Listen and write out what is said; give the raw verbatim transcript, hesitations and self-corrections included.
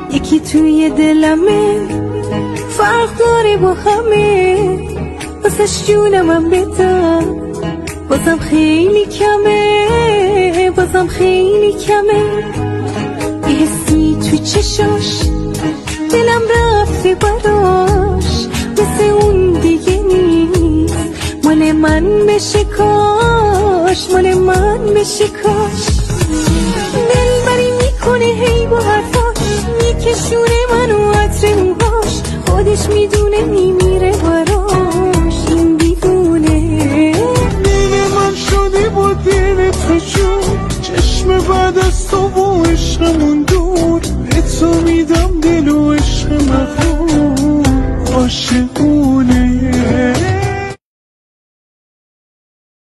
یکی توی دلمه فرق داره با همه، واسش جونمم بدم بازم خیلی کمه، بازم خیلی کمه. یه حسی تو چشاش دلم رفته براش، مثل اون دیگه نیست، مال من بشه کاش، مال من بشه کاش. دلبری میکنه هی با حرفاش، میکشونه منو عطر موهاش، خودش میدونه میمیره براش این دیوونه. دل من شده با دل تو جون، چشم بعد از تو و عشقمون دور، به تو میدم دل